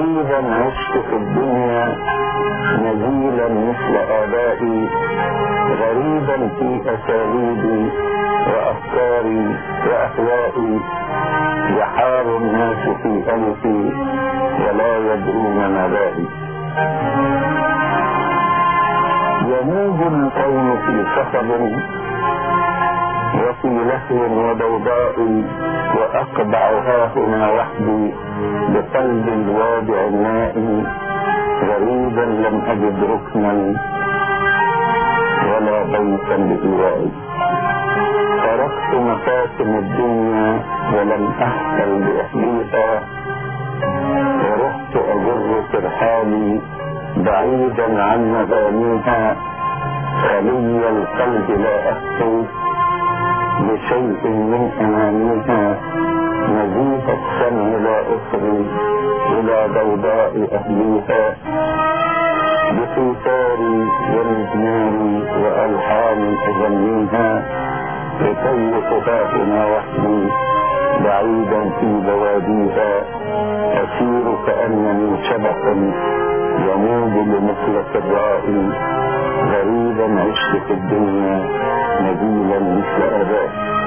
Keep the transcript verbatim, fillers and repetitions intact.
غريبا عشت في الدنيا نزيلا مثل آبائي، غريبا في أساليبي وأفكاري وأهوائي، يحار الناس في ألفي ولا يدرون مبادئي. يموج الكون في سحب وفي لهو وضوضاء، وأقبع هاهنا وحدي بقلب الوادع النائي، غريبا لم أجد ركنا ولا بيتا لإيوائي. تركت مفاتن الدنيا ولم أحتل بأهليها، ورحت أجر ترحالي بعيدا عن مغانيها، خلي القلب لا أخطو بشيء من أمانيها، نزيف السمع لا أصغي إلى ضوضاء أهليها، بقيثاري ومزماري وألحاني أغنيها، أطيق هاهنا وحدي بعيدا في بواديها، أسير كأنني شبح يموج لمخلص الرائي، غريبا عشت في الدنيا نبيلا مثل أبائي.